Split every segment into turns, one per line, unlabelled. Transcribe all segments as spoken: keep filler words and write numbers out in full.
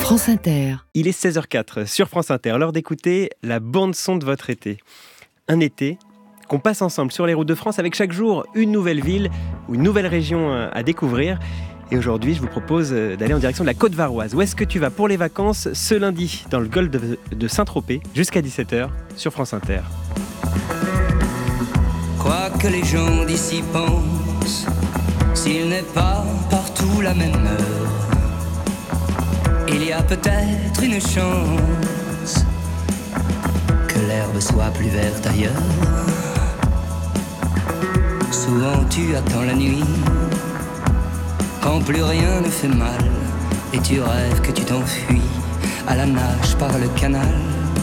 France Inter.
Il est seize heures quatre sur France Inter, l'heure d'écouter la bande-son de votre été. Un été qu'on passe ensemble sur les routes de France avec chaque jour une nouvelle ville ou une nouvelle région à découvrir. Et aujourd'hui, je vous propose d'aller en direction de la Côte-Varoise. Où est-ce que tu vas pour les vacances ce lundi dans le golfe de, de Saint-Tropez jusqu'à dix-sept heures sur France Inter.
Quoi que les gens d'ici pensent, s'il n'est pas partout la même heure, il y a peut-être une chance que l'herbe soit plus verte ailleurs. Souvent tu attends la nuit, quand plus rien ne fait mal, et tu rêves que tu t'enfuis à la nage par le canal.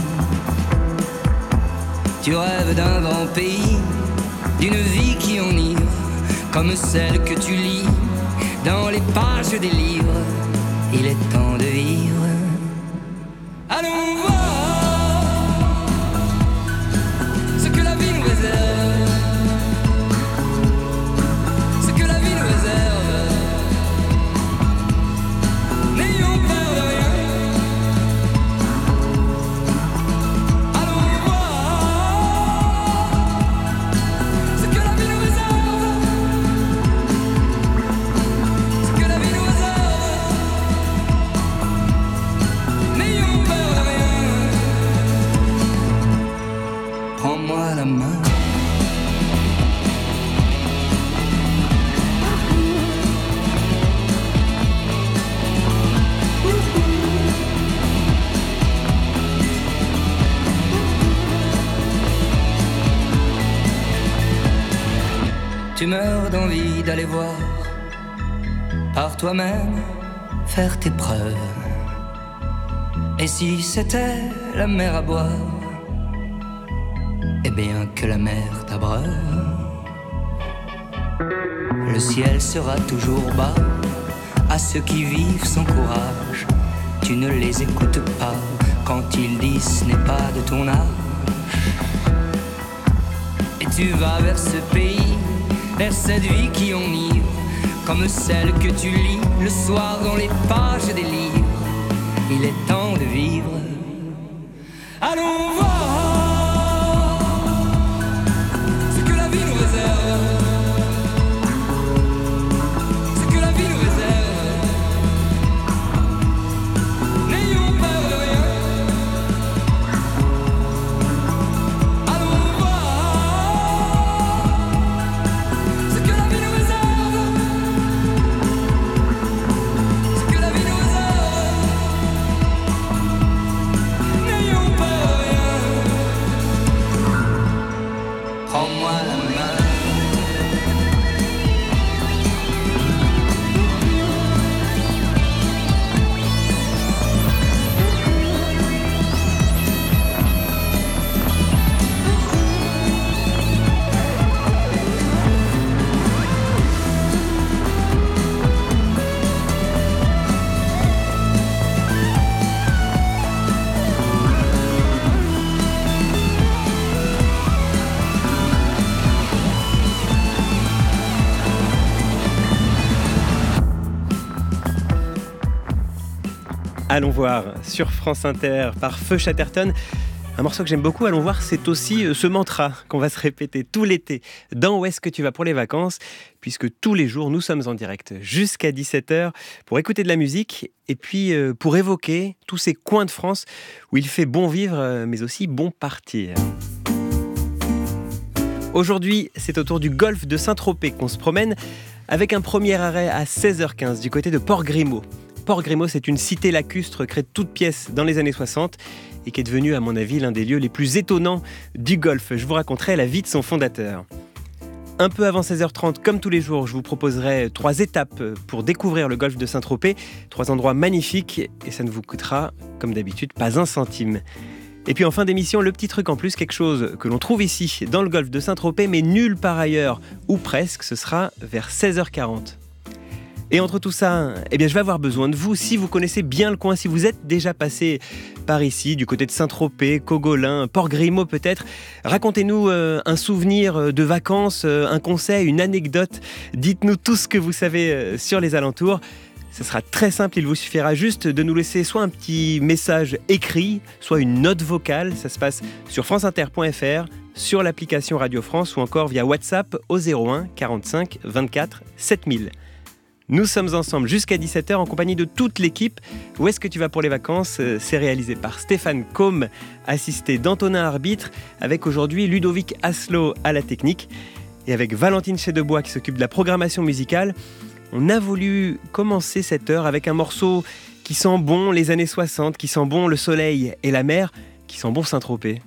Tu rêves d'un grand pays, d'une vie qui enivre, comme celle que tu lis dans les pages des livres. Il est temps de vivre. Allons voir ce que la vie nous réserve, ce que la vie nous réserve. N'ayons peur de rien. Allons voir ce que la vie nous réserve, ce que la vie nous réserve. N'ayons peur de rien. Prends-moi la main. Tu meurs d'envie d'aller voir par toi-même, faire tes preuves. Et si c'était la mer à boire, eh bien que la mer t'abreuve. Le ciel sera toujours bas à ceux qui vivent sans courage. Tu ne les écoutes pas quand ils disent ce n'est pas de ton âge. Et tu vas vers ce pays, vers cette vie qui enivre, comme celle que tu lis le soir dans les pages des livres. Il est temps de vivre. Allons voir ce que la vie nous réserve, ce que la vie nous réserve. N'ayons peur de rien. Allons voir ce que la vie nous réserve, ce que la vie nous réserve. N'ayons peur de rien. Prends-moi la main.
Allons voir sur France Inter par Feu Chatterton. Un morceau que j'aime beaucoup, Allons voir, c'est aussi ce mantra qu'on va se répéter tout l'été dans Où est-ce que tu vas pour les vacances, puisque tous les jours nous sommes en direct jusqu'à dix-sept heures pour écouter de la musique et puis pour évoquer tous ces coins de France où il fait bon vivre mais aussi bon partir. Aujourd'hui, c'est autour du golfe de Saint-Tropez qu'on se promène avec un premier arrêt à seize heures quinze du côté de Port-Grimaud. Port-Grimaud, c'est une cité lacustre créée de toutes pièces dans les années soixante et qui est devenue, à mon avis, l'un des lieux les plus étonnants du golfe. Je vous raconterai la vie de son fondateur. Un peu avant seize heures trente, comme tous les jours, je vous proposerai trois étapes pour découvrir le golfe de Saint-Tropez. Trois endroits magnifiques et ça ne vous coûtera, comme d'habitude, pas un centime. Et puis en fin d'émission, le petit truc en plus, quelque chose que l'on trouve ici, dans le golfe de Saint-Tropez, mais nulle part ailleurs, ou presque, ce sera vers seize heures quarante. Et entre tout ça, eh bien, je vais avoir besoin de vous. Si vous connaissez bien le coin, si vous êtes déjà passé par ici, du côté de Saint-Tropez, Cogolin, Port-Grimaud peut-être, racontez-nous euh, un souvenir de vacances, euh, un conseil, une anecdote. Dites-nous tout ce que vous savez euh, sur les alentours. Ce sera très simple, il vous suffira juste de nous laisser soit un petit message écrit, soit une note vocale. Ça se passe sur franceinter point f r, sur l'application Radio France ou encore via WhatsApp au zéro un quarante-cinq vingt-quatre sept mille. Nous sommes ensemble jusqu'à dix-sept heures en compagnie de toute l'équipe. Où est-ce que tu vas pour les vacances ? C'est réalisé par Stéphane Combe, assisté d'Antonin Arbitre, avec aujourd'hui Ludovic Asselot à la technique et avec Valentine Chedebois qui s'occupe de la programmation musicale. On a voulu commencer cette heure avec un morceau qui sent bon les années soixante, qui sent bon le soleil et la mer, qui sent bon Saint-Tropez.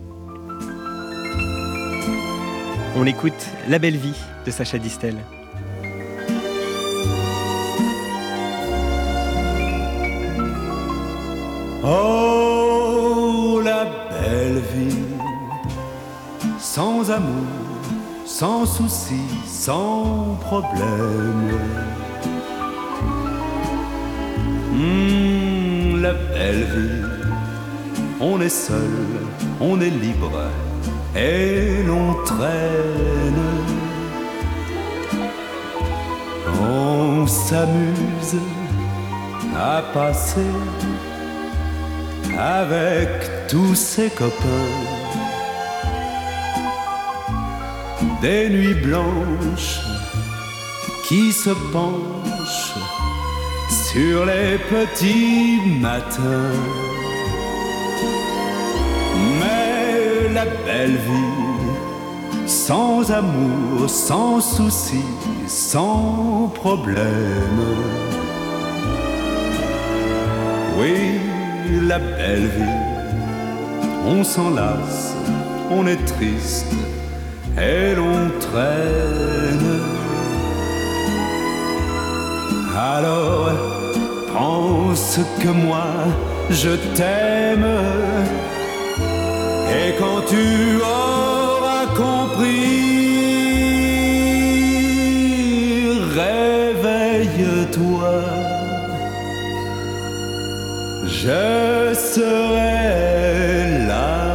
On écoute La Belle Vie de Sacha Distel.
Oh, la belle vie, sans amour, sans souci, sans problème. Mmh, la belle vie, on est seul, on est libre et l'on traîne. On s'amuse à passer avec tous ses copains des nuits blanches qui se penchent sur les petits matins. Mais la belle vie, sans amour, sans souci, sans problème. Oui, la belle vie, on s'enlace, on est triste et l'on traîne. Alors pense que moi je t'aime, et quand tu auras compris, réveille-toi, je serai là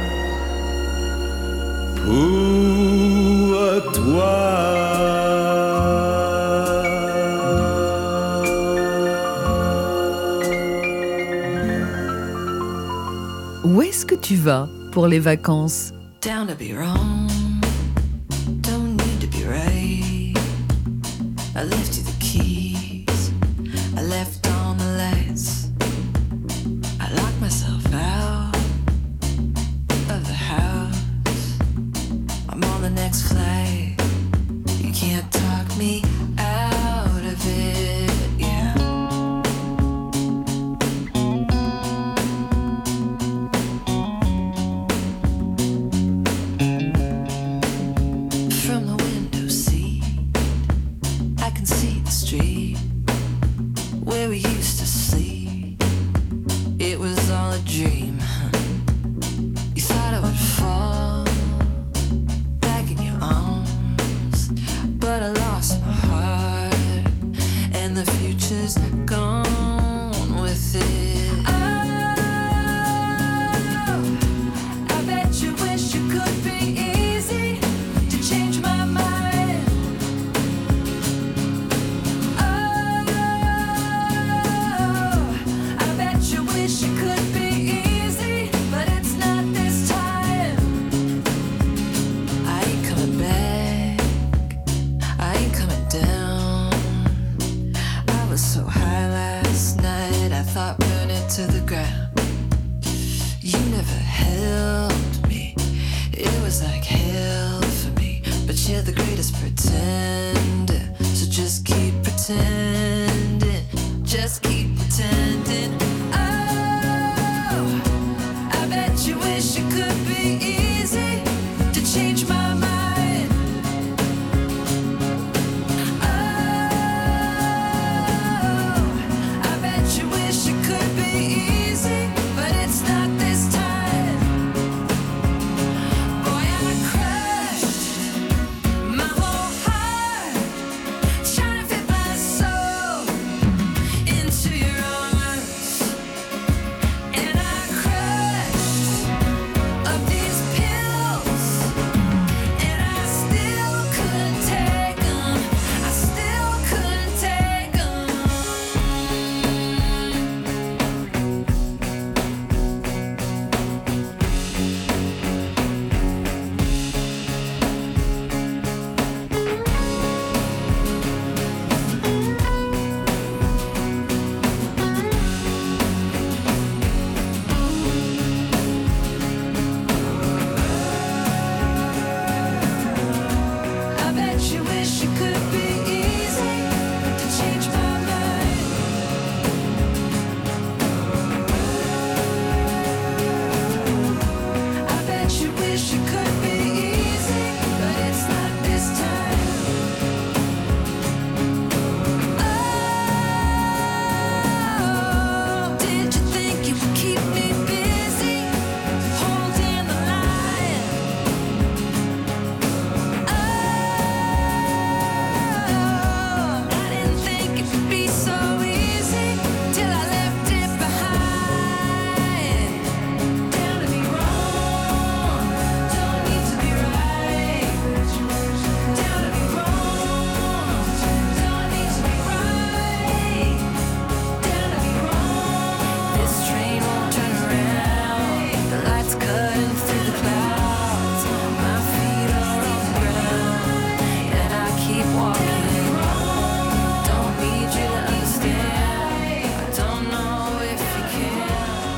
pour toi.
Où est-ce que tu vas pour les vacances?
Down to be wrong, don't need to be right. I left you the keys, I left on the lights. I locked myself out of the house. I'm on the next flight, you can't talk me out of it, yeah. From the window seat, I can see the street where we used to sleep. It was all a dream. You thought I would fall back in your arms, but I lost my heart, and the future's gone with it. Oh, I bet you wish you could be easy to change my mind. Oh, I bet you wish it could be easy, but it's not this time. I ain't coming back, I ain't coming down. I was so high last night, I thought burn it to the ground. You never helped me, it was like hell for me, but you're the greatest pretender, so just keep pretending, just keep pretending. Oh, I bet you wish it could be easy to change my mind. Oh, I bet you wish it could be easy, but it's not this time. Boy, I crushed my whole heart, trying to fit my soul into your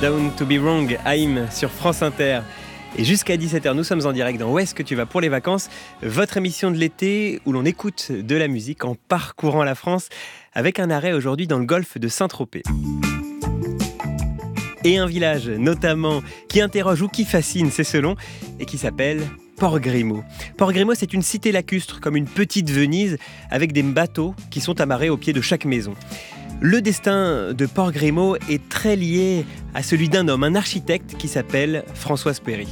Down to be Wrong, Haïm sur France Inter. Et jusqu'à dix-sept heures, nous sommes en direct dans Où est-ce que tu vas pour les vacances, votre émission de l'été où l'on écoute de la musique en parcourant la France, avec un arrêt aujourd'hui dans le golfe de Saint-Tropez. Et un village notamment qui interroge ou qui fascine, c'est selon, et qui s'appelle Port Grimaud. Port Grimaud, c'est une cité lacustre, comme une petite Venise, avec des bateaux qui sont amarrés au pied de chaque maison. Le destin de Port Grimaud est très lié à celui d'un homme, un architecte qui s'appelle Françoise Péri.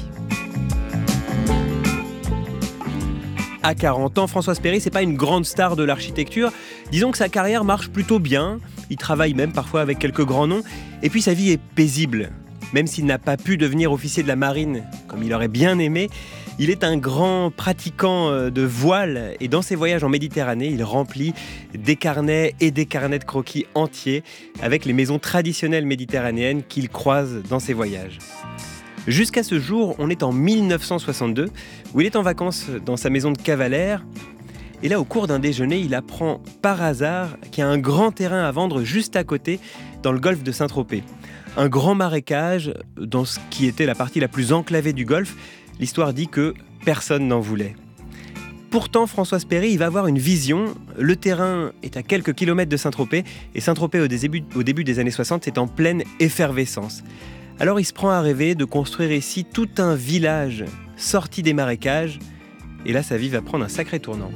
À quarante ans, Françoise Péri, c'est pas une grande star de l'architecture. Disons que sa carrière marche plutôt bien. Il travaille même parfois avec quelques grands noms. Et puis sa vie est paisible. Même s'il n'a pas pu devenir officier de la marine comme il aurait bien aimé, il est un grand pratiquant de voile et dans ses voyages en Méditerranée, il remplit des carnets et des carnets de croquis entiers avec les maisons traditionnelles méditerranéennes qu'il croise dans ses voyages. Jusqu'à ce jour, on est en mille neuf cent soixante-deux, où il est en vacances dans sa maison de Cavalère. Et là, au cours d'un déjeuner, il apprend par hasard qu'il y a un grand terrain à vendre juste à côté, dans le golfe de Saint-Tropez. Un grand marécage dans ce qui était la partie la plus enclavée du golfe. L'histoire dit que personne n'en voulait. Pourtant, Françoise Péri, il va avoir une vision. Le terrain est à quelques kilomètres de Saint-Tropez, et Saint-Tropez, au début, au début des années soixante, c'est en pleine effervescence. Alors il se prend à rêver de construire ici tout un village sorti des marécages. Et là, sa vie va prendre un sacré tournant.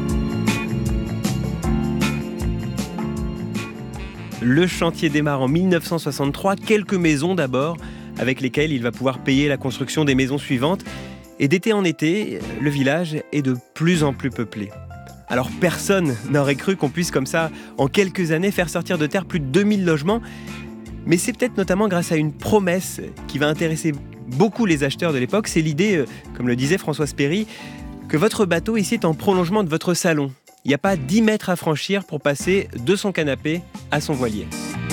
Le chantier démarre en mille neuf cent soixante-trois, quelques maisons d'abord, avec lesquelles il va pouvoir payer la construction des maisons suivantes. Et d'été en été, le village est de plus en plus peuplé. Alors personne n'aurait cru qu'on puisse comme ça, en quelques années, faire sortir de terre plus de deux mille logements. Mais c'est peut-être notamment grâce à une promesse qui va intéresser beaucoup les acheteurs de l'époque. C'est l'idée, comme le disait Françoise Péri, que votre bateau ici est en prolongement de votre salon. Il n'y a pas dix mètres à franchir pour passer de son canapé à son voilier.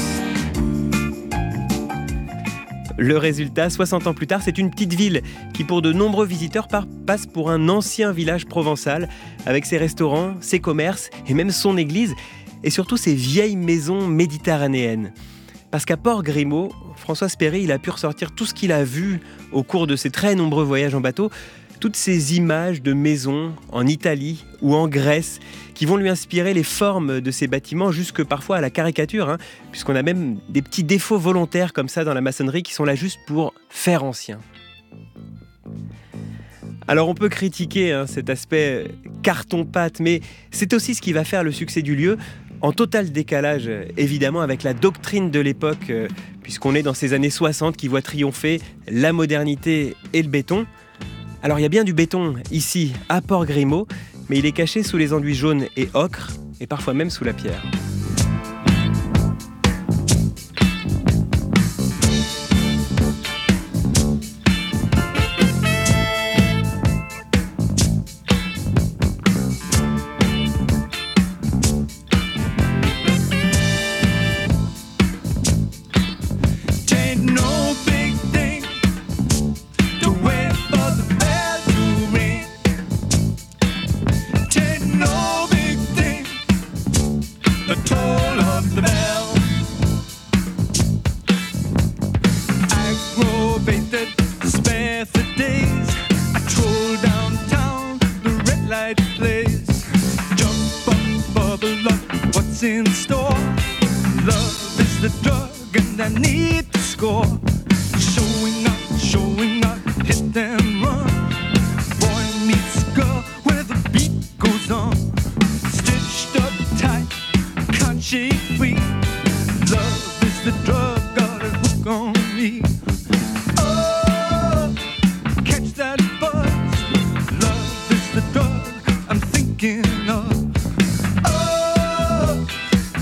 Le résultat, soixante ans plus tard, c'est une petite ville qui, pour de nombreux visiteurs, passe pour un ancien village provençal, avec ses restaurants, ses commerces et même son église, et surtout ses vieilles maisons méditerranéennes. Parce qu'à Port Grimaud, Françoise Péri, il a pu ressortir tout ce qu'il a vu au cours de ses très nombreux voyages en bateau, toutes ces images de maisons en Italie ou en Grèce qui vont lui inspirer les formes de ces bâtiments jusque parfois à la caricature, hein, puisqu'on a même des petits défauts volontaires comme ça dans la maçonnerie qui sont là juste pour faire ancien. Alors on peut critiquer hein, cet aspect carton-pâte, mais c'est aussi ce qui va faire le succès du lieu, en total décalage évidemment avec la doctrine de l'époque, euh, puisqu'on est dans ces années soixante qui voient triompher la modernité et le béton. Alors il y a bien du béton ici à Port Grimaud, mais il est caché sous les enduits jaunes et ocre, et parfois même sous la pierre.
In store, love is the drug and I need to score. Showing up, showing up, hit and run. Boy meets girl where the beat goes on. Stitched up tight, can't shake free. Love is the drug, got a hook on me. Oh, catch that buzz. Love is the drug I'm thinking of.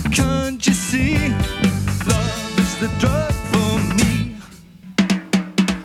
Can't you see? Love is the drug for me.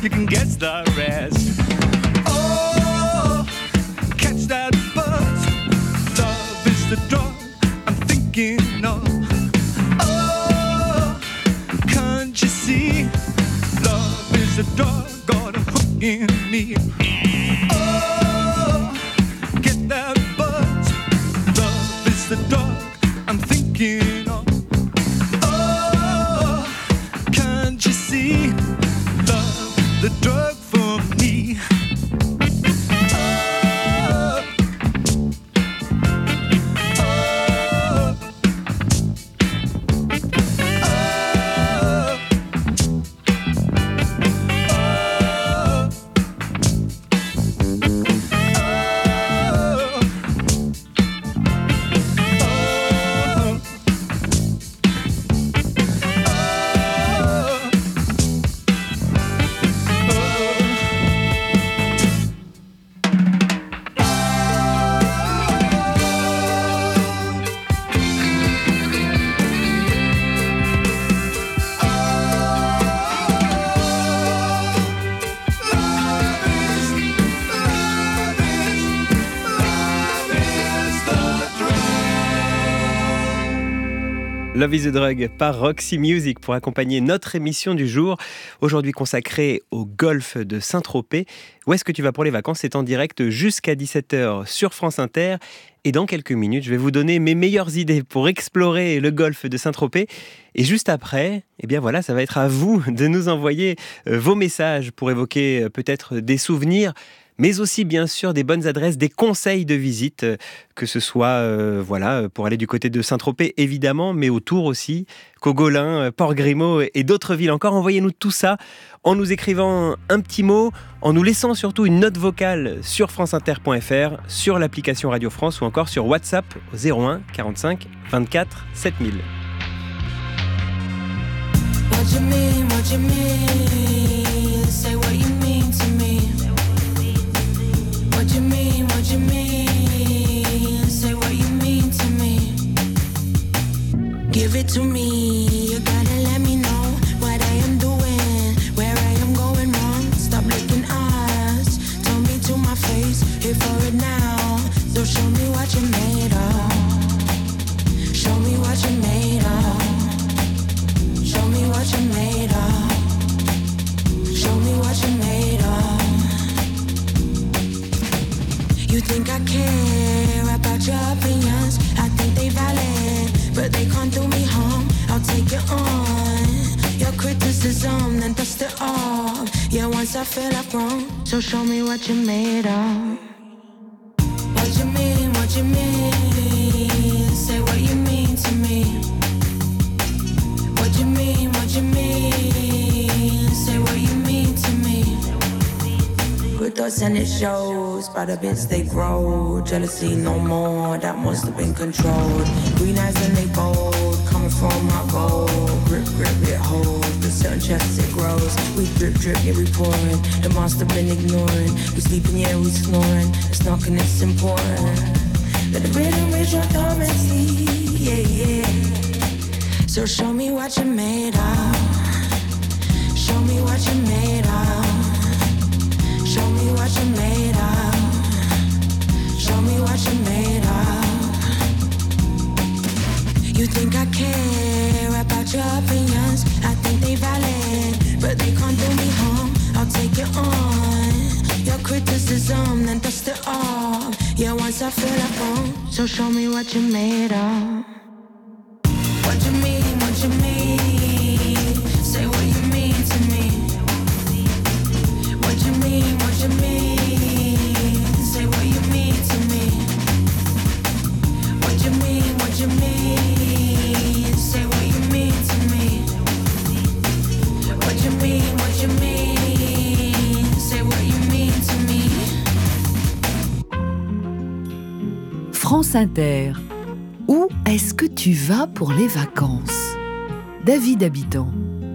you can guess the rest. Oh, catch that buzz. Love is the drug I'm thinking of. Oh, can't you see? Love is a drug got a hook in me. Oh, get that buzz. Love is the drug I'm thinking of. Oh, can't you see? Love, the drug for me. Oh, oh,
Love is a Drug par Roxy Music pour accompagner notre émission du jour, aujourd'hui consacrée au golfe de Saint-Tropez. Où est-ce que tu vas pour les vacances? C'est en direct jusqu'à dix-sept heures sur France Inter. Et dans quelques minutes, je vais vous donner mes meilleures idées pour explorer le golfe de Saint-Tropez. Et juste après, eh bien voilà, ça va être à vous de nous envoyer vos messages pour évoquer peut-être des souvenirs, mais aussi bien sûr des bonnes adresses, des conseils de visite, que ce soit euh, voilà, pour aller du côté de Saint-Tropez évidemment, mais autour aussi, Cogolin, Port-Grimaud et d'autres villes encore. Envoyez-nous tout ça en nous écrivant un petit mot, en nous laissant surtout une note vocale sur franceinter point f r, sur l'application Radio France ou encore sur WhatsApp au zéro un quarante-cinq vingt-quatre sept mille.
What you mean, what you mean? Say what you mean to me. What you mean, what you mean? Say what you mean to me. Give it to me. You gotta let me know what I am doing, where I am going wrong. Stop licking ass. Tell me to my face, here for it now. So show me what you made of. Show me what you made of. Show me what you made of. Show me what you made of. You think I care about your opinions? I think they valid, but they can't do me harm. I'll take it on your criticism, then dust it off. Yeah, once I feel I've grown, so show me what you made of. What you mean, what you mean? Say what you mean to me. What you mean, what you mean? Say what you mean to me. With us and it shows, by the bits they grow. Jealousy no more, that must have been controlled. Green eyes and they bold, coming from my goal. Grip, grip, it holds, with certain chests it grows. We drip, drip, yeah we pouring. The monster been ignoring. We sleeping, yeah we snoring. It's knocking, it's important. Let the rhythm reach your dormancy, yeah, yeah. So show me what you made of. Show me what you made of. Show me what you made of. Show me what you made of. You think I care about your opinions? I think they valid, but they can't do me harm. I'll take it on your criticism, then dust it off. Yeah, once I feel like home, so show me what you made of. What you mean, what you mean? Say what you mean to me. What you mean, what you mean? Say what you mean to me. What you mean, what you mean? Say what you mean to me. What you mean, what you mean? Say what you mean to me.
France Inter. Où est-ce que tu vas pour les vacances? David Habitant.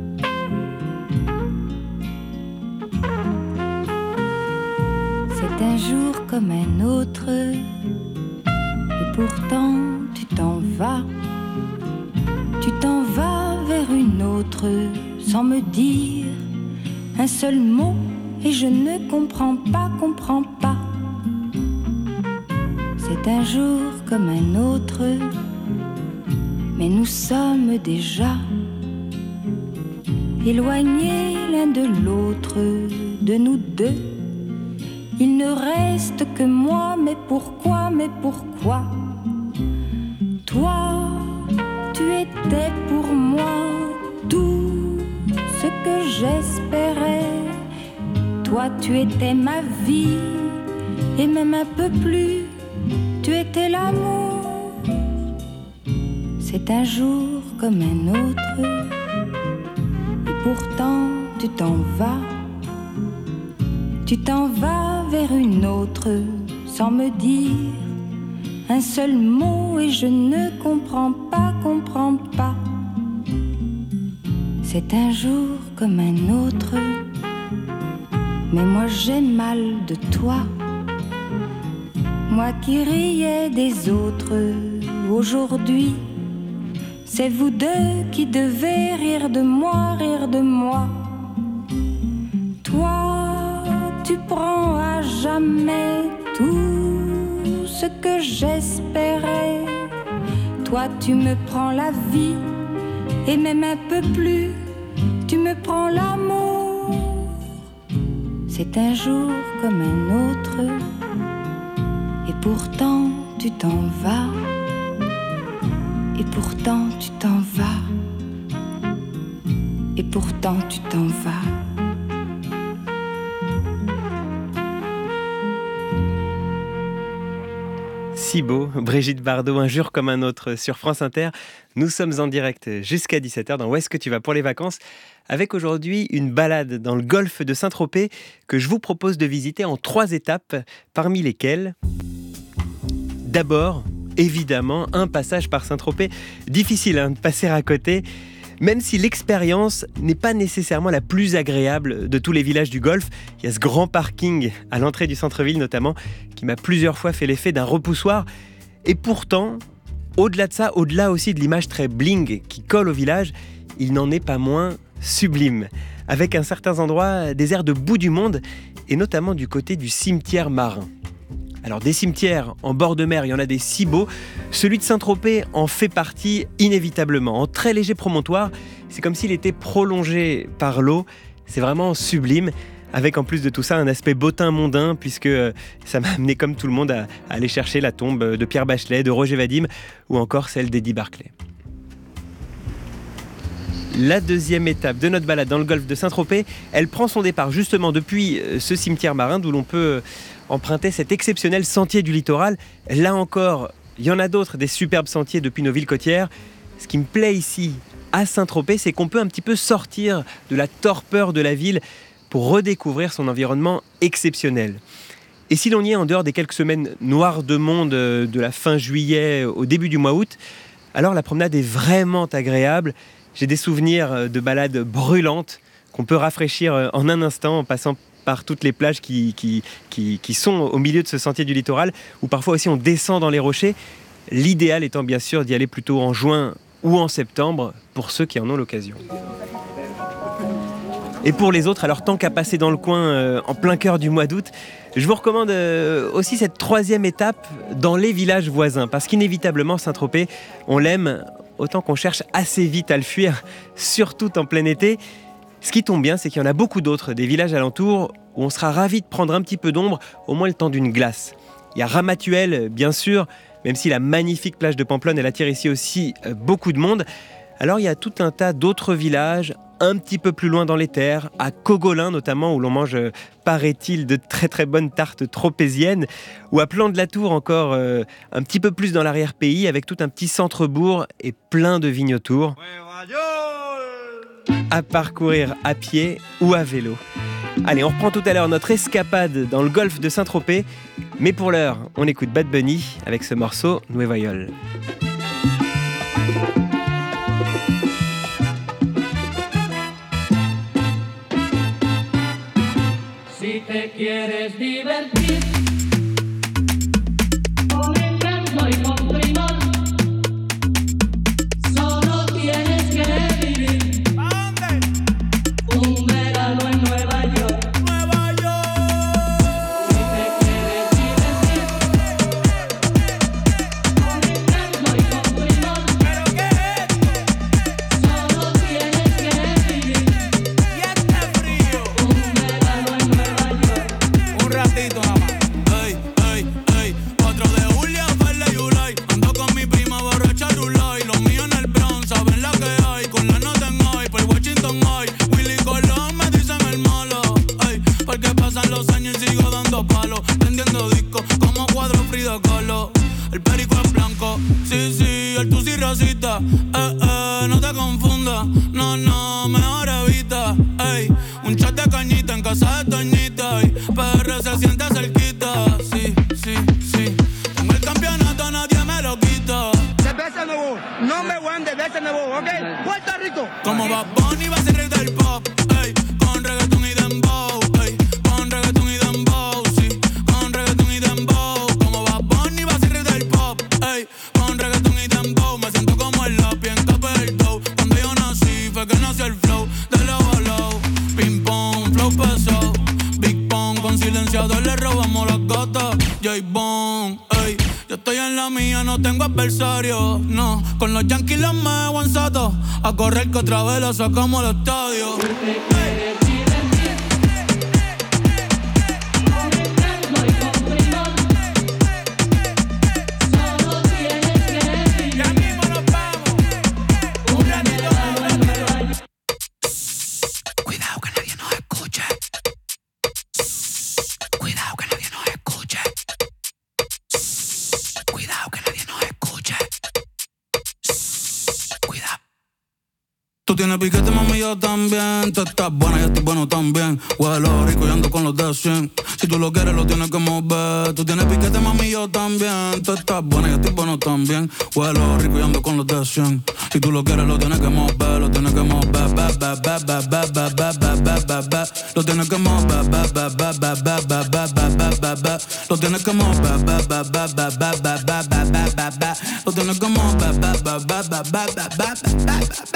C'est un jour comme un autre, et pourtant tu t'en vas. Tu t'en vas vers une autre, sans me dire un seul mot et je ne comprends pas, comprends pas. C'est un jour comme un autre, mais nous sommes déjà éloignés l'un de l'autre, de nous deux. Il ne reste que moi, mais pourquoi, mais pourquoi? Toi, tu étais pour moi tout ce que j'espérais. Toi, tu étais ma vie, et même un peu plus, tu étais l'amour. C'est un jour comme un autre, et pourtant tu t'en vas. Tu t'en vas vers une autre, sans me dire un seul mot, et je ne comprends pas, comprends pas. C'est un jour comme un autre, mais moi j'ai mal de toi. Moi qui riais des autres, aujourd'hui, c'est vous deux qui devez rire de moi, rire de moi. Toi, tu prends à jamais tout ce que j'espérais. Toi, tu me prends la vie, et même un peu plus, tu me prends l'amour. C'est un jour comme un autre, et pourtant tu t'en vas, et pourtant tu t'en vas, et pourtant tu t'en vas.
Si beau, Brigitte Bardot, un jour comme un autre sur France Inter. Nous sommes en direct jusqu'à dix-sept heures dans Où est-ce que tu vas pour les vacances, avec aujourd'hui une balade dans le golfe de Saint-Tropez que je vous propose de visiter en trois étapes, parmi lesquelles, d'abord, évidemment, un passage par Saint-Tropez. Difficile hein, de passer à côté, même si l'expérience n'est pas nécessairement la plus agréable de tous les villages du Golfe. Il y a ce grand parking à l'entrée du centre-ville notamment, qui m'a plusieurs fois fait l'effet d'un repoussoir. Et pourtant, au-delà de ça, au-delà aussi de l'image très bling qui colle au village, il n'en est pas moins sublime. Avec à certains endroits des airs de bout du monde, et notamment du côté du cimetière marin. Alors des cimetières en bord de mer, il y en a des si beaux. Celui de Saint-Tropez en fait partie inévitablement. En très léger promontoire, c'est comme s'il était prolongé par l'eau. C'est vraiment sublime. Avec en plus de tout ça un aspect bottin mondain, puisque ça m'a amené comme tout le monde à, à aller chercher la tombe de Pierre Bachelet, de Roger Vadim, ou encore celle d'Eddie Barclay. La deuxième étape de notre balade dans le golfe de Saint-Tropez, elle prend son départ justement depuis ce cimetière marin, d'où l'on peut emprunter cet exceptionnel sentier du littoral. Là encore, il y en a d'autres, des superbes sentiers depuis nos villes côtières. Ce qui me plaît ici, à Saint-Tropez, c'est qu'on peut un petit peu sortir de la torpeur de la ville pour redécouvrir son environnement exceptionnel. Et si l'on y est en dehors des quelques semaines noires de monde de la fin juillet au début du mois août, alors la promenade est vraiment agréable. J'ai des souvenirs de balades brûlantes qu'on peut rafraîchir en un instant en passant par toutes les plages qui, qui, qui, qui sont au milieu de ce sentier du littoral, où parfois aussi on descend dans les rochers. L'idéal étant bien sûr d'y aller plutôt en juin ou en septembre, pour ceux qui en ont l'occasion. Et pour les autres, alors tant qu'à passer dans le coin euh, en plein cœur du mois d'août, je vous recommande euh, aussi cette troisième étape dans les villages voisins, parce qu'inévitablement Saint-Tropez, on l'aime autant qu'on cherche assez vite à le fuir, surtout en plein été. Ce qui tombe bien, c'est qu'il y en a beaucoup d'autres, des villages alentours, où on sera ravi de prendre un petit peu d'ombre, au moins le temps d'une glace. Il y a Ramatuelle, bien sûr, même si la magnifique plage de Pamplonne, elle attire ici aussi euh, beaucoup de monde. Alors il y a tout un tas d'autres villages, un petit peu plus loin dans les terres, à Cogolin notamment, où l'on mange, paraît-il, de très très bonnes tartes tropéziennes, ou à Plan de la Tour encore, euh, un petit peu plus dans l'arrière-pays, avec tout un petit centre-bourg et plein de vignes autour, à parcourir à pied ou à vélo. Allez, on reprend tout à l'heure notre escapade dans le golfe de Saint-Tropez, mais pour l'heure, on écoute Bad Bunny avec ce morceau Nueva York.
Si te quieres divertir con encanto y con primor, solo tienes que vivir un verano en Nueva
vida. Eh, eh, no te confundas, no, no, mejor evita. Ey, un shot de cañita en casa de Toñita. Y P R se siente cerquita. Sí, sí, sí. Tengo el campeonato, nadie me lo quita.
Cerveza Nuevo, nombre one de cerveza Nuevo, ¿ok? Puerto Rico.
Como Bad Bunny va a ser rey del pop. Ey, con reggaeton y dembow. Ey, con reggaeton y dembow. Sí, con reggaeton y dembow. Como Bad Bunny va a ser rey del pop. Ey, con reggaeton y dembow. Me siento como el lápiz en capa del dough. Cuando yo nací fue que nació el flow de low a low. Ping pong, flow pesado. Big Pong, con silenciador le robamos las gatas. J-Bone, ey. Yo estoy en la mía, no tengo adversario. No, con los Yankees los me aguanzato. A correr que otra vez la sacamos al estadio. Hey. Tú tienes piquete, mami, yo también. Tú estás buena, yo estoy bueno también. Huelo rico y ando con los de cien. Si tú lo quieres, lo tienes que mover. Tú tienes piquete, mami, yo también. Tú estás buena, yo estoy bueno también. Huelo rico y ando con los de cien. Si tú lo quieres, lo tienes que mover. Lo tienes que mover, ba, ba, ba, ba, ba, ba, ba, ba, ba, ba, ba. Lo tienes que mover, ba, ba, ba, ba, ba, ba, ba, ba, ba, ba, ba. Lo tienes que mover, ba, ba, ba, ba, ba, ba, ba, ba, ba, ba, ba. Lo tienes que mover, ba, ba, ba, ba, ba, ba, ba, ba, ba, ba.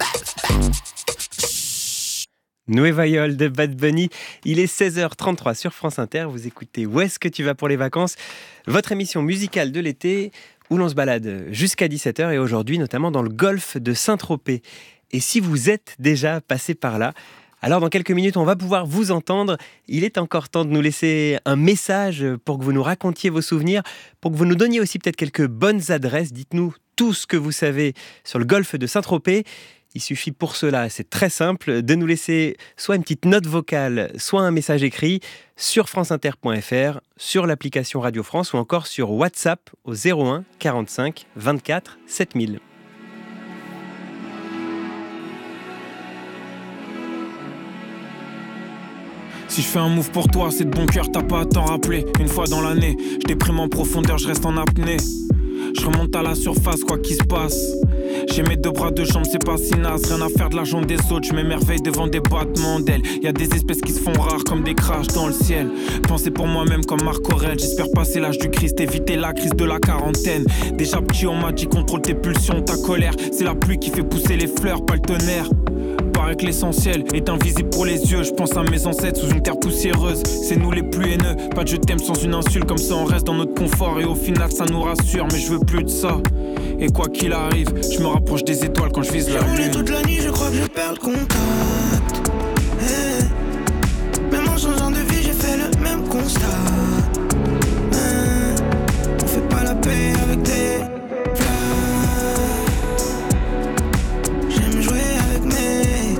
Nueva Yole de Bad Bunny, il est seize heures trente-trois sur France Inter, vous écoutez Où est-ce que tu vas pour les vacances, votre émission musicale de l'été où l'on se balade jusqu'à dix-sept heures et aujourd'hui notamment dans le golfe de Saint-Tropez. Et si vous êtes déjà passé par là, alors dans quelques minutes on va pouvoir vous entendre, il est encore temps de nous laisser un message pour que vous nous racontiez vos souvenirs, pour que vous nous donniez aussi peut-être quelques bonnes adresses, dites-nous tout ce que vous savez sur le golfe de Saint-Tropez. Il suffit pour cela, c'est très simple, de nous laisser soit une petite note vocale, soit un message écrit sur franceinter point f r, sur l'application Radio France ou encore sur WhatsApp au zéro un quarante-cinq vingt-quatre sept mille.
Si je fais un move pour toi, c'est de bon cœur, t'as pas à t'en rappeler. Une fois dans l'année, je déprime en profondeur, je reste en apnée. Je remonte à la surface, quoi qu'il se passe. J'ai mes deux bras, deux jambes, c'est pas si naze. Rien à faire de la jambe des autres, je m'émerveille devant des battements d'ailes. Y'a des espèces qui se font rares comme des crashs dans le ciel. Penser pour moi-même comme Marc Aurèle. J'espère passer l'âge du Christ, éviter la crise de la quarantaine. Déjà petit, on m'a dit contrôle tes pulsions, ta colère. C'est la pluie qui fait pousser les fleurs, pas le tonnerre. Paraît que l'essentiel est invisible pour les yeux. Je pense à mes ancêtres sous une terre poussiéreuse. C'est nous les plus haineux, pas de je t'aime sans une insulte. Comme ça on reste dans notre confort et au final ça nous rassure. Mais je veux plus de ça. Et quoi qu'il arrive, je me rapproche des étoiles quand je vise la lune.
J'ai roulé toute la nuit, je crois que je perds le contact. Hey. Même en changeant de vie, j'ai fait le même constat. Hey. On fait pas la paix avec tes fleurs. J'aime jouer avec mes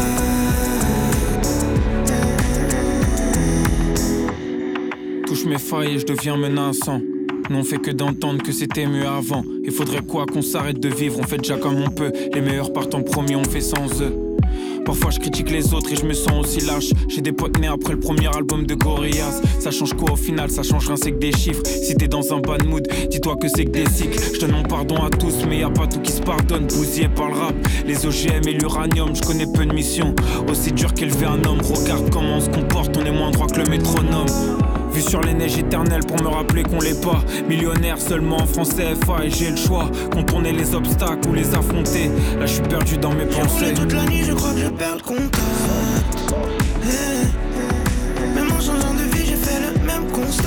bras. Touche mes failles et je deviens menaçant. Nous on fait que d'entendre que c'était mieux avant. Il faudrait quoi qu'on s'arrête de vivre, on fait déjà comme on peut. Les meilleurs partent en premier, on fait sans eux. Parfois je critique les autres et je me sens aussi lâche. J'ai des potes nés après le premier album de Gorillaz. Ça change quoi au final, ça change rien, c'est que des chiffres. Si t'es dans un bad mood, dis-toi que c'est que des cycles. Je donne mon pardon à tous, mais y a pas tout qui se pardonne. Bousillé par le rap, les O G M et l'uranium. Je connais peu de missions, aussi dur qu'élever un homme. Regarde comment on se comporte, on est moins droit que le métronome. Vu sur les neiges éternelles pour me rappeler qu'on l'est pas. Millionnaire seulement en France C F A et j'ai le choix. Contourner les obstacles ou les affronter. Là je suis perdu dans mes pensées.
J'ai roulé toute la nuit, je crois que je perds le contact. Hey. Même en changeant de vie, j'ai fait le même constat.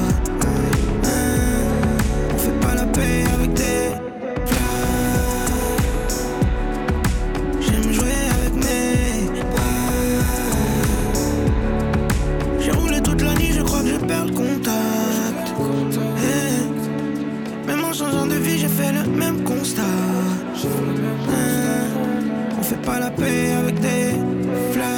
Hey. On fait pas la paix avec tes fleurs. J'aime jouer avec mes bras. J'ai roulé toute la nuit, je crois que je perds le contact. Hey. Même en changeant de vie, j'ai fait le même constat. Hey. On fait pas la paix avec des fleurs.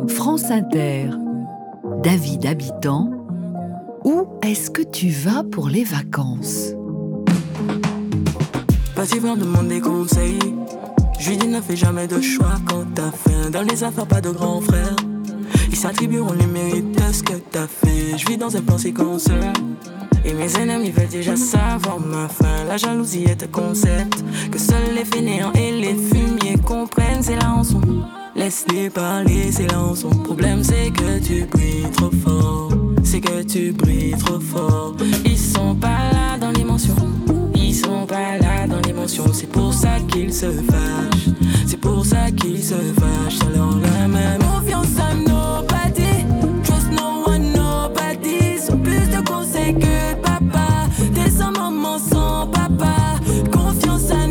France Inter. David Habitant. Où est-ce que tu vas pour les vacances?
Pas si me demander conseil. Je lui dis ne fais jamais de choix quand t'as faim. Dans les affaires, pas de grand frère. Ils s'attribueront les mérites de ce que t'as fait. Je vis dans un plan séquence. Et mes ennemis veulent déjà savoir ma fin. La jalousie est un concept que seuls les fainéants et les fumiers comprennent. C'est la rançon. Laisse-les parler, c'est la rançon. Problème c'est que tu brilles trop fort. C'est que tu brilles trop fort. Ils sont pas là dans l'émotion. Ils sont pas là dans l'émotion. C'est pour ça qu'ils se fâchent. C'est pour ça qu'ils se fâchent. Alors la même confiance à nobody. Trust no one, nobody. Sont plus de conseils que de papa. Des sans maman sans papa. Confiance à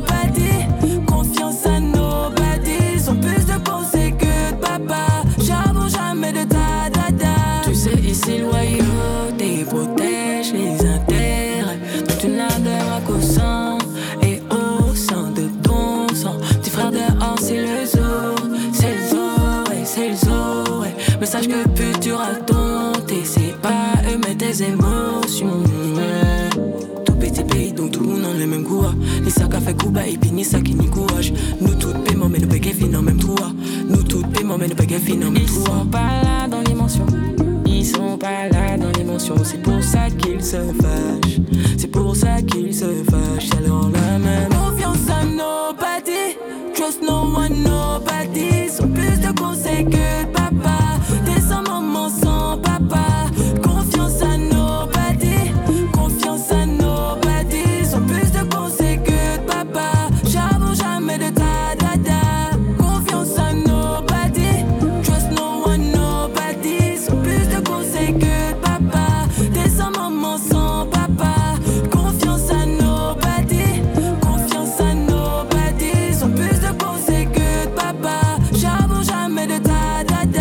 nobody. Confiance à nobody. Sont plus de conseils que de papa. J'avoue jamais de ta dada. Tu sais ici loyauté protège les intérêts. Donc tu n'as de ma caution. Et au sein de ton sang. Petit frère dehors c'est le zoo. C'est le zoo, ouais, c'est le zoo, ouais. Mais sache que plus tu racontes. Et c'est pas eux mais tes émotions, ouais. Tout petit pays donc tout le monde a les mêmes goûts. Les sacs à fait Cuba et puis ni ça qui ni courage. Nous toutes paiement mais nous payons fin en même trou. Nous toutes paiement mais nous payons fin en même trou. Ils sont pas là dans l'émotion. Ils sont pas là dans l'émotion. C'est pour ça qu'ils se fâchent. C'est pour ça qu'ils se fâchent. Alors la même confiance à nobody. Trust no one, nobody. Sont plus de conseils que de papa. Des sans maman sans papa. Confiance à nobody. Confiance à nobody. Sont plus de conseils que de papa. J'avoue jamais de ta dada. Confiance à nobody. Trust no one, nobody. Sont plus de conseils que de papa. Des sans maman sans papa. Confiance à nobody. Confiance à nobody. Sont plus de conseils que de papa. J'avoue jamais de ta dada.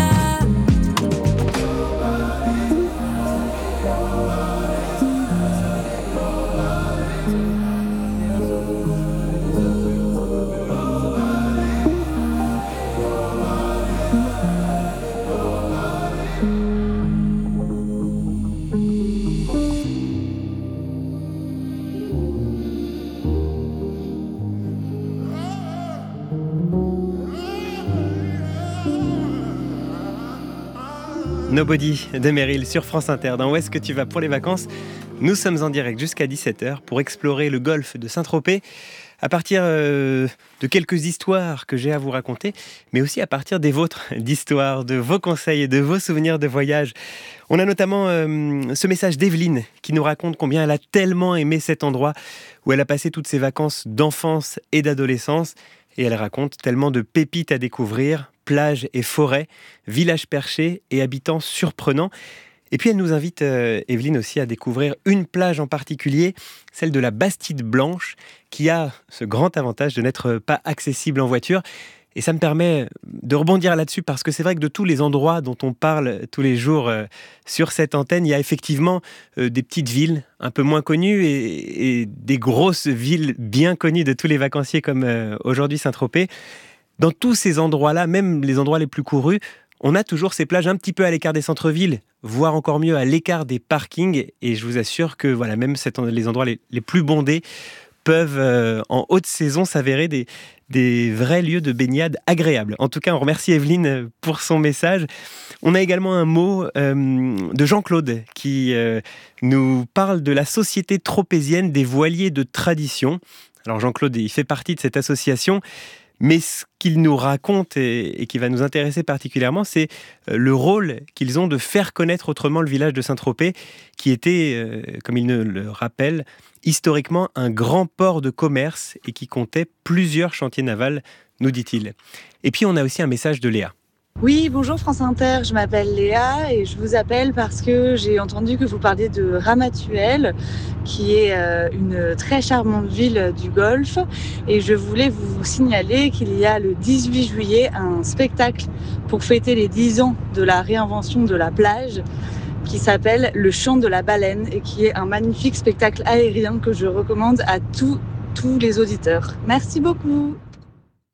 Nobody de Meryl sur France Inter. Dans Où est-ce que tu vas pour les vacances? Nous sommes en direct jusqu'à dix-sept heures pour explorer le golfe de Saint-Tropez à partir euh, de quelques histoires que j'ai à vous raconter, mais aussi à partir des vôtres d'histoires, de vos conseils et de vos souvenirs de voyage. On a notamment euh, ce message d'Evelyne qui nous raconte combien elle a tellement aimé cet endroit où elle a passé toutes ses vacances d'enfance et d'adolescence. Et elle raconte tellement de pépites à découvrir, plages et forêts, villages perchés et habitants surprenants. Et puis elle nous invite, euh, Evelyne aussi, à découvrir une plage en particulier, celle de la Bastide Blanche, qui a ce grand avantage de n'être pas accessible en voiture. Et ça me permet de rebondir là-dessus parce que c'est vrai que de tous les endroits dont on parle tous les jours euh, sur cette antenne, il y a effectivement euh, des petites villes un peu moins connues et, et des grosses villes bien connues de tous les vacanciers comme euh, aujourd'hui Saint-Tropez. Dans tous ces endroits-là, même les endroits les plus courus, on a toujours ces plages un petit peu à l'écart des centres-villes, voire encore mieux à l'écart des parkings. Et je vous assure que voilà, même cet, les endroits les, les plus bondés peuvent, euh, en haute saison, s'avérer des, des vrais lieux de baignade agréables. En tout cas, on remercie Evelyne pour son message. On a également un mot euh, de Jean-Claude qui euh, nous parle de la Société tropézienne des voiliers de tradition. Alors Jean-Claude, il fait partie de cette association. Mais ce qu'il nous raconte et, et qui va nous intéresser particulièrement, c'est le rôle qu'ils ont de faire connaître autrement le village de Saint-Tropez, qui était, euh, comme il nous le rappelle, historiquement un grand port de commerce et qui comptait plusieurs chantiers navals, nous dit-il. Et puis on a aussi un message de Léa.
Oui, bonjour France Inter, je m'appelle Léa et je vous appelle parce que j'ai entendu que vous parliez de Ramatuelle, qui est une très charmante ville du Golfe. Et je voulais vous signaler qu'il y a le dix-huit juillet un spectacle pour fêter les dix ans de la réinvention de la plage qui s'appelle Le Chant de la Baleine et qui est un magnifique spectacle aérien que je recommande à tous, tous les auditeurs. Merci beaucoup.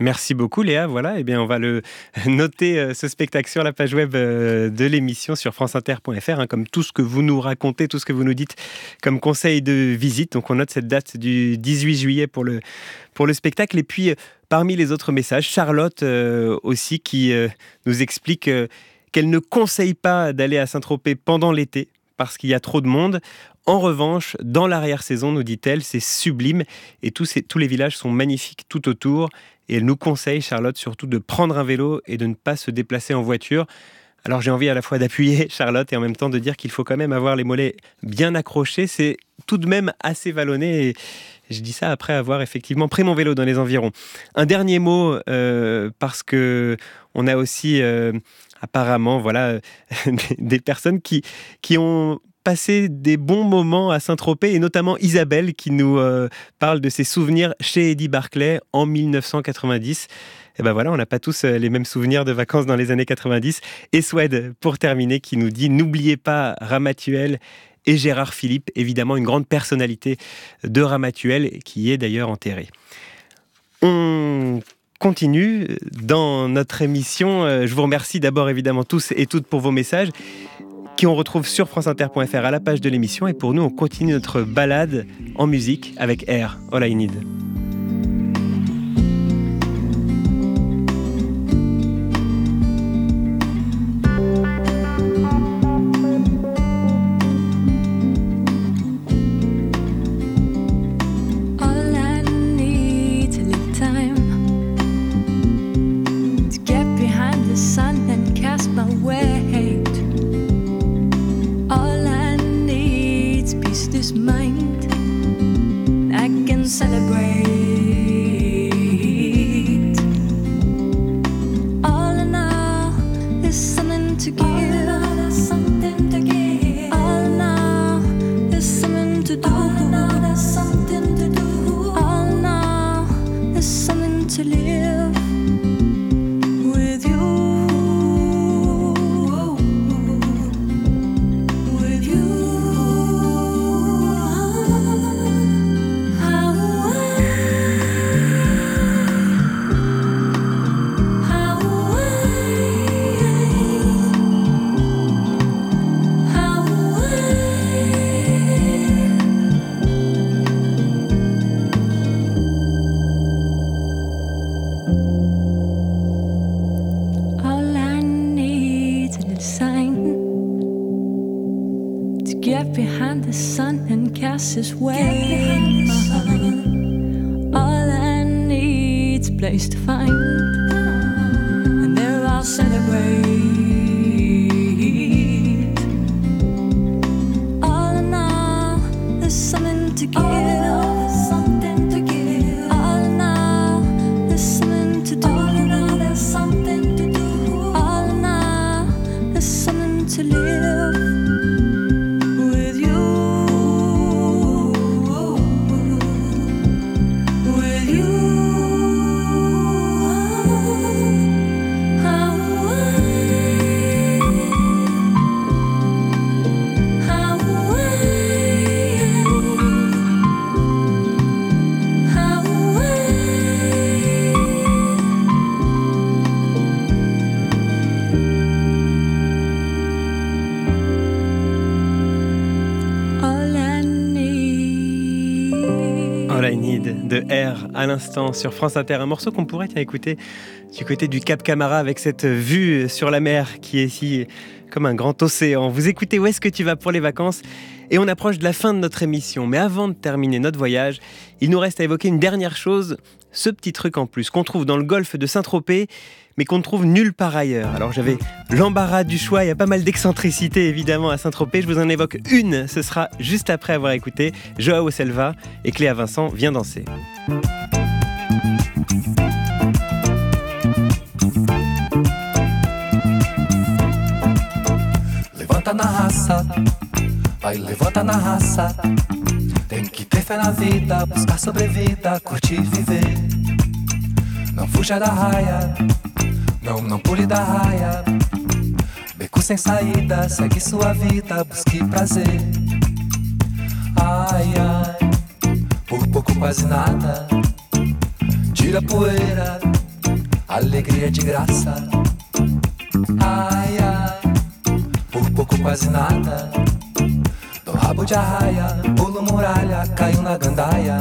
Merci beaucoup Léa, voilà, eh bien on va le noter euh, ce spectacle sur la page web euh, de l'émission sur franceinter point f r, hein, comme tout ce que vous nous racontez, tout ce que vous nous dites comme conseil de visite. Donc on note cette date du dix-huit juillet pour le, pour le spectacle. Et puis euh, parmi les autres messages, Charlotte euh, aussi qui euh, nous explique euh, qu'elle ne conseille pas d'aller à Saint-Tropez pendant l'été parce qu'il y a trop de monde. En revanche, dans l'arrière-saison, nous dit-elle, c'est sublime et tous, ces, tous les villages sont magnifiques tout autour. Et elle nous conseille, Charlotte, surtout de prendre un vélo et de ne pas se déplacer en voiture. Alors j'ai envie à la fois d'appuyer Charlotte et en même temps de dire qu'il faut quand même avoir les mollets bien accrochés. C'est tout de même assez vallonné et je dis ça après avoir effectivement pris mon vélo dans les environs. Un dernier mot, euh, parce que on a aussi euh, apparemment voilà, des personnes qui, qui ont passé des bons moments à Saint-Tropez et notamment Isabelle qui nous euh, parle de ses souvenirs chez Eddie Barclay en dix-neuf cent quatre-vingt-dix. Et ben voilà, on n'a pas tous les mêmes souvenirs de vacances dans les années quatre-vingt-dix. Et Swed, pour terminer, qui nous dit « N'oubliez pas Ramatuelle et Gérard Philippe, évidemment une grande personnalité de Ramatuelle qui est d'ailleurs enterrée. » On continue dans notre émission. Je vous remercie d'abord évidemment tous et toutes pour vos messages qui on retrouve sur franceinter point f r à la page de l'émission. Et pour nous, on continue notre balade en musique avec Air, All I Need.
His way. All I need's a place to find, and there I'll celebrate. All in all, there's something to give. All there's something to give. All in all, there's something to do. All in all, there's something to do. All in all, there's something to live.
De Air à l'instant sur France Inter, un morceau qu'on pourrait écouter du côté du Cap Camara avec cette vue sur la mer qui est ici comme un grand océan. Vous écoutez Où est-ce que tu vas pour les vacances et on approche de la fin de notre émission. Mais avant de terminer notre voyage, il nous reste à évoquer une dernière chose, ce petit truc en plus qu'on trouve dans le golfe de Saint-Tropez mais qu'on ne trouve nulle part ailleurs. Alors j'avais l'embarras du choix, il y a pas mal d'excentricités évidemment à Saint-Tropez, je vous en évoque une, ce sera juste après avoir écouté Joao Selva et Cléa Vincent vient danser.
Levanta na raça, vai levanta na raça. Tem que ter fé na vida, buscar sobrevida, curtir e viver. Não fuja da raia, não, não pule da raia. Beco sem saída, segue sua vida, busque prazer. Ai, ai, por pouco quase nada. Tira a poeira, alegria de graça. Ai, ai, por pouco quase nada. Do rabo de arraia, pulo muralha, caiu na gandaia.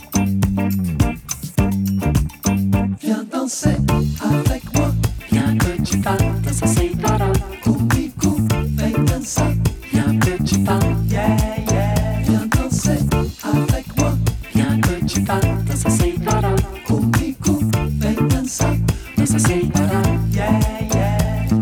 Viens danser avec moi, viens petit pas, dança sem parar. Comigo, vem dançar, viens petit pas, yeah, yeah. Viens danser avec moi, viens petit pas, dança sem parar. Comigo, vem dançar, dança sem parar, yeah, yeah.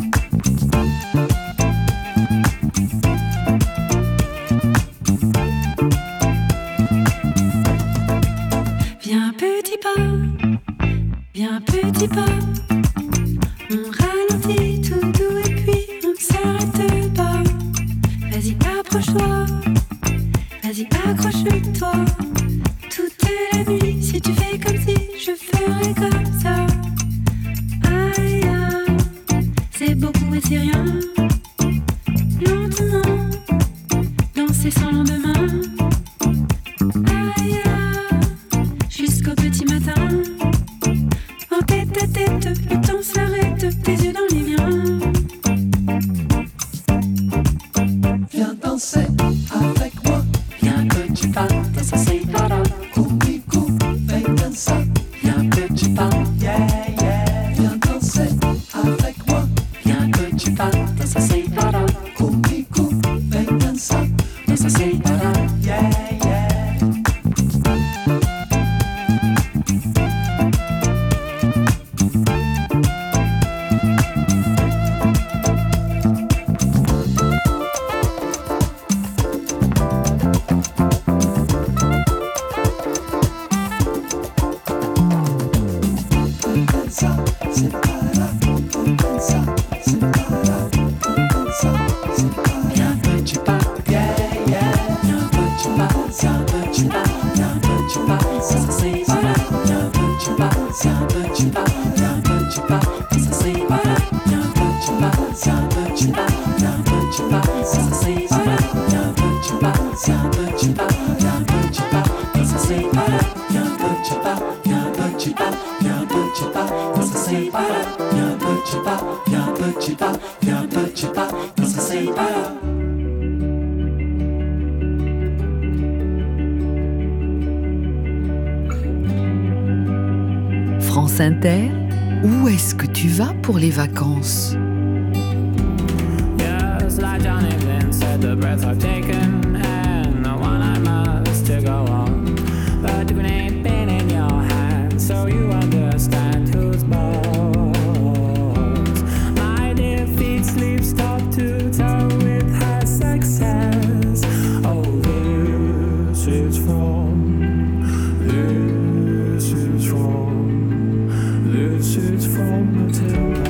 Viens petit pas, viens petit pas. On ralentit tout doux et puis on ne s'arrête pas. Vas-y approche-toi, vas-y accroche-toi. Toute la nuit si tu fais comme si je ferais comme ça. Aïe aïe, c'est beaucoup et c'est rien. Lentement, danser sans lendemain. Aïe aïe, jusqu'au petit matin. En tête à tête, le temps s'arrête, tes yeux dans les miens.
Viens danser avec moi, viens petit pas, dança sem parar. Comigo, vem dançar, viens petit pas, yeah, yeah. Viens danser avec moi, viens petit pas, dança sem parar. Comigo, vem dançar, dança sem parar, yeah, yeah.
France Inter, où est-ce que tu vas pour les vacances?
Yes, like Johnny Flynn said, the breath I've taken and the one I must to go on. But the grenade been in your hand, so you understand who's boss. My defeat sleeps top to toe with her success. Oh, this is from, this is from, this is from Matilda.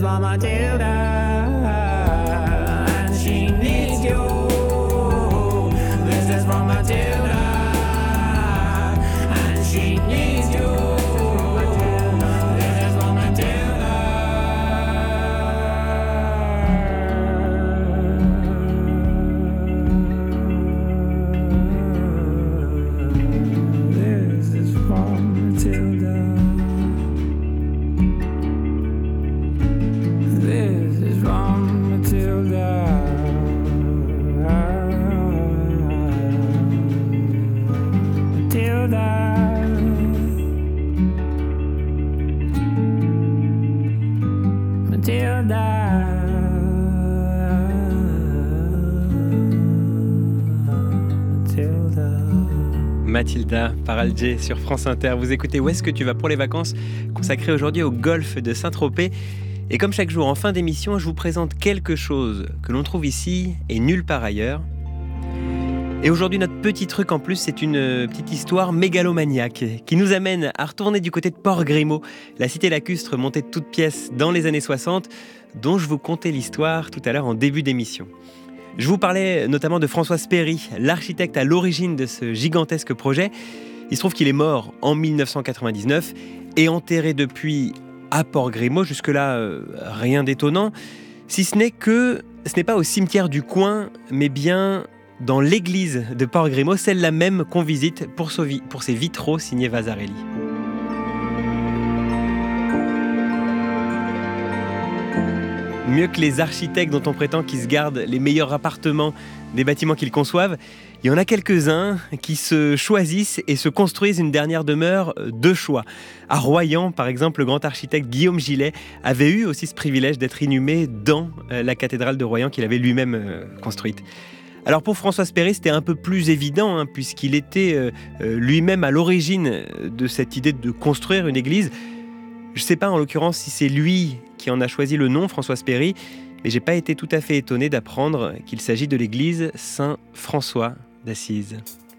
for Matilda, and she needs you. This is for Matilda, and she needs you. This is for Matilda. This is for Matilda. This is from Matilda. Matilda. Matilda.
Matilda par Alger sur France Inter. Vous écoutez Où est-ce que tu vas pour les vacances, consacré aujourd'hui au golfe de Saint-Tropez. Et comme chaque jour en fin d'émission, je vous présente quelque chose que l'on trouve ici et nulle part ailleurs. Et aujourd'hui, notre petit truc en plus, c'est une petite histoire mégalomaniaque qui nous amène à retourner du côté de Port Grimaud, la cité lacustre montée de toutes pièces dans les années soixante, dont je vous contais l'histoire tout à l'heure en début d'émission. Je vous parlais notamment de François Spéry, l'architecte à l'origine de ce gigantesque projet. Il se trouve qu'il est mort en dix-neuf cent quatre-vingt-dix-neuf et enterré depuis à Port Grimaud. Jusque-là, euh, rien d'étonnant, si ce n'est que ce n'est pas au cimetière du coin, mais bien dans l'église de Port Grimaud, celle-là même qu'on visite pour, sauvi- pour ses vitraux signés Vasarely. Mieux que les architectes dont on prétend qu'ils se gardent les meilleurs appartements des bâtiments qu'ils conçoivent, il y en a quelques-uns qui se choisissent et se construisent une dernière demeure de choix. À Royan, par exemple, le grand architecte Guillaume Gillet avait eu aussi ce privilège d'être inhumé dans la cathédrale de Royan qu'il avait lui-même construite. Alors pour François Spéry, c'était un peu plus évident, hein, puisqu'il était euh, lui-même à l'origine de cette idée de construire une église. Je ne sais pas en l'occurrence si c'est lui qui en a choisi le nom, François Spéry, mais j'ai pas été tout à fait étonné d'apprendre qu'il s'agit de l'église Saint-François d'Assise.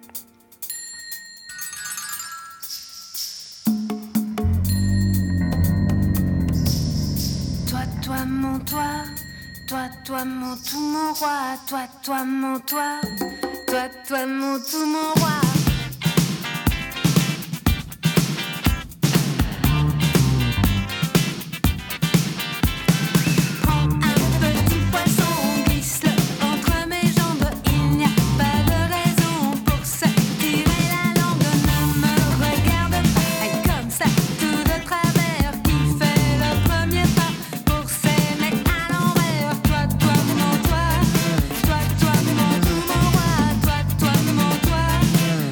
Toi, toi, mon toi, toi, toi, mon tout, mon roi, toi, toi, mon toi, toi, toi, mon tout, mon roi.
Toi,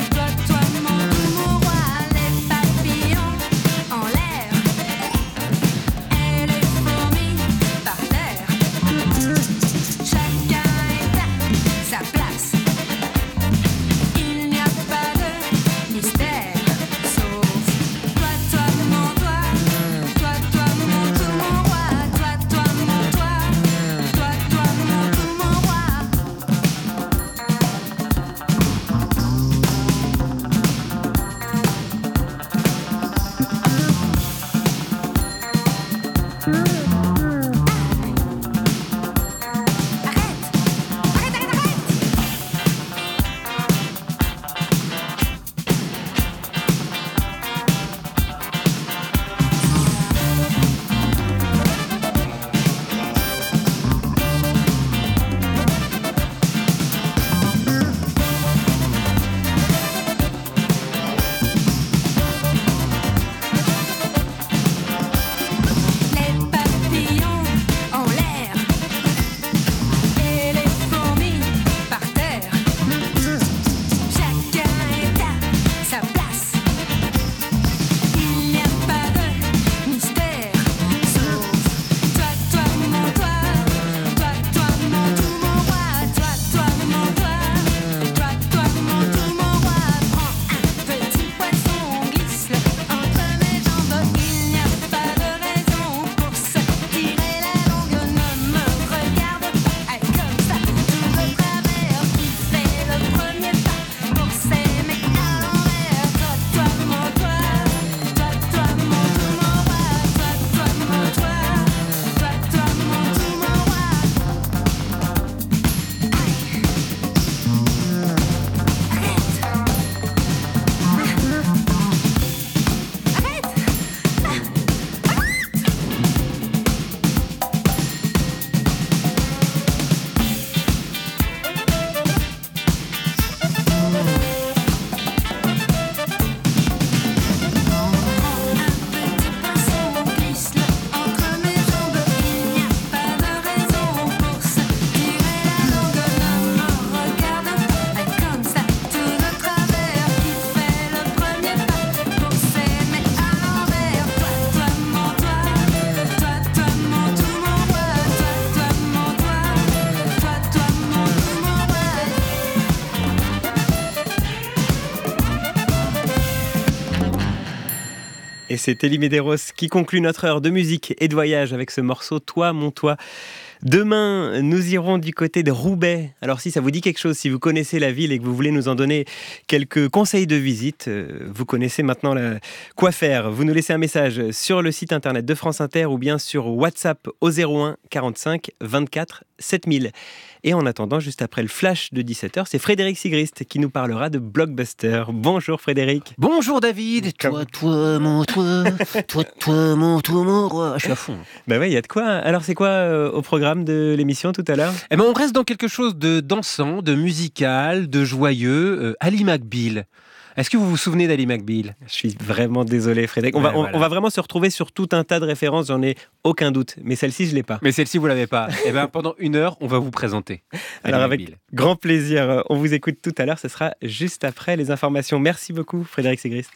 c'est Elie Medeiros qui conclut notre heure de musique et de voyage avec ce morceau Toi, mon toi. Demain, nous irons du côté de Roubaix. Alors si ça vous dit quelque chose, si vous connaissez la ville et que vous voulez nous en donner quelques conseils de visite, euh, vous connaissez maintenant la... quoi faire. Vous nous laissez un message sur le site internet de France Inter ou bien sur WhatsApp au zéro un quarante-cinq vingt-quatre sept mille. Et en attendant, juste après le flash de dix-sept heures, c'est Frédéric Sigrist qui nous parlera de Blockbuster. Bonjour Frédéric.
Bonjour David. Toi, toi, mon toi, toi, toi, mon toi, mon roi. Je suis à fond.
Bah ouais, il y a de quoi. Alors c'est quoi euh, au programme de l'émission tout à l'heure ?
Eh ben, on reste dans quelque chose de dansant, de musical, de joyeux. Euh, Ali McBeal. Est-ce que vous vous souvenez d'Ali McBeal ?
Je suis vraiment désolé, Frédéric. On, ouais, va, on, voilà. on va vraiment se retrouver sur tout un tas de références, j'en ai aucun doute. Mais celle-ci, je ne l'ai pas.
Mais celle-ci, vous ne l'avez pas. Eh bien, pendant une heure, on va vous présenter.
Alors, avec McBeal. Grand plaisir. On vous écoute tout à l'heure. Ce sera juste après les informations. Merci beaucoup, Frédéric Sigrist.